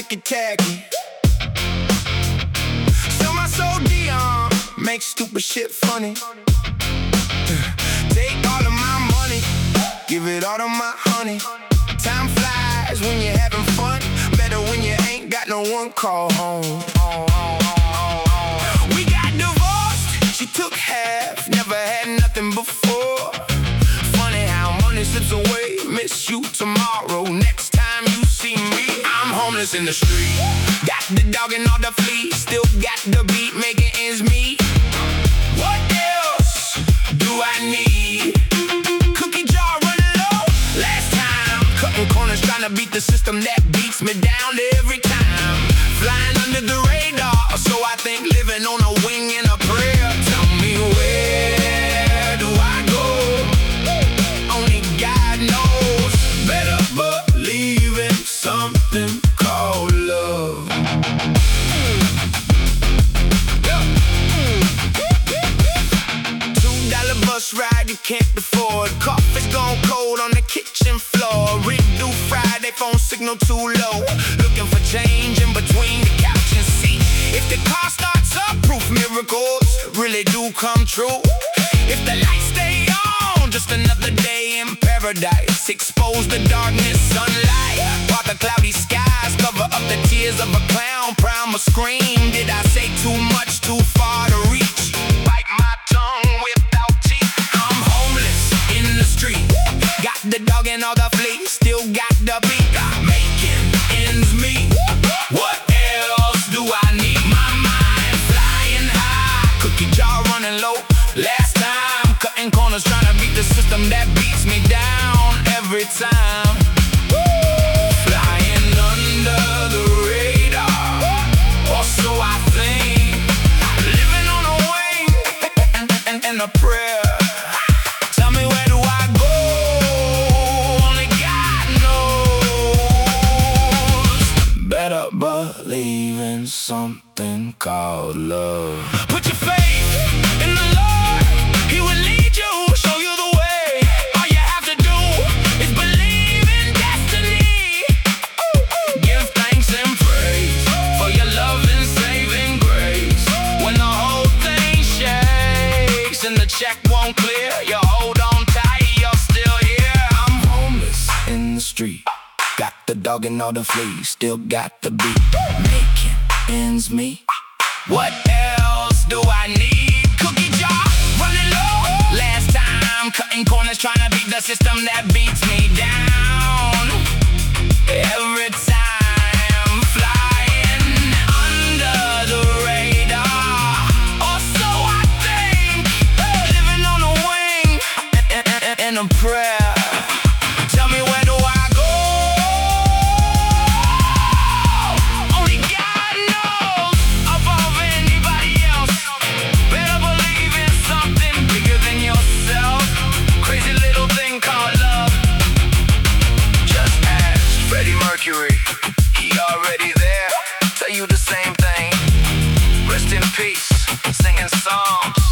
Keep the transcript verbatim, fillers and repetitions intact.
ticky tacky. Sell my soul Dion, make stupid shit funny. Take all of my money, give it all to my honey. Time flies when you're having fun, better when you ain't got no one call home. We got divorced, she took half, never had nothing before. Funny how money slips away, miss you tomorrow. Next time you see me, I'm homeless in the street. Got the dog and all the fleas, still got the beat, making ends meet. What else do I need? Cookie jar running low, last time. Cutting corners, trying to beat the system that beats me down every time. Flying under the radar, so I think living on a wing and a prayer. Tell me where do I go? Only God knows. Better believe in something called love. Two dollar bus ride you can't afford. Coffee's gone cold on the kitchen floor. Rick do Friday, phone signal too low. Looking for change in between the couch and seat. If the car starts up, proof miracles really do come true. If the lights stay on, just another day in paradise. Expose the darkness, sunlight. Part the cloudy skies, cover up the tears of a clown. Primer scream, did I say too much, too far to reach? Bite my tongue without teeth. I'm homeless in the street. Got the dog and all the fleas, still got the beat. Making ends meet. What else do I need? My mind flying high, cookie jar running low. Last time, cutting corners, trying to beat the system that beats me down every time. Flying under the radar, or so I think. Living on a wing and, and, and a prayer. Tell me where do I go? Only God knows. Better believe in something called love. Put your faith in the Lord, He will lead you, show you the way. All you have to do is believe in destiny. Give thanks and praise for your love and saving grace. When the whole thing shakes and the check won't clear, you hold on tight, you're still here. I'm homeless in the street. Got the dog and all the fleas, still got the beat. Making ends meet. What else do I need? Cookie jar running low. Last time, cutting corners, trying to beat the system that beats me down every time. Flying under the radar, or so I think. Living on a wing and, and, and a prayer. Tell me where do I go? Only God knows above anybody else. Better believe in something bigger than yourself. Crazy little thing called love. Just ask Freddie Mercury, he already there. Tell you the same thing. Rest in peace, singing songs.